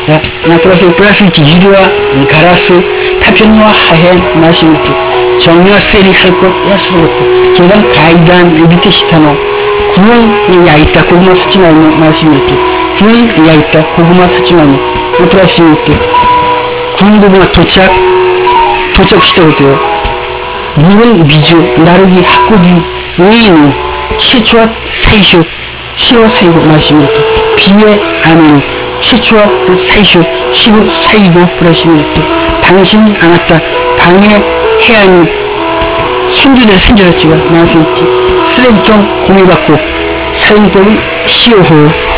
플러스 유리와 가라스 타편과 하얀 마시미트 정리와 세리 할 것 야스로부터 계단 가이단 에디트 시타노 구멍이 야있다 고구마 사지 말고 마시미트 구멍이 야있다 고구마 사지 말고 플러스 구운 고구마 도착시켜보세요. 물은 미주 나르기 학고기 외에는 최초와 사이쇼 시와 사이고 마시미트 비의 아멘 최초와 사이쇼 시고 사이고 브라시미트 당신이 안 왔다 방해 해안이 순주대 생겨졌지가 마시미트 쓰레기통 공유받고 사용법은 시오호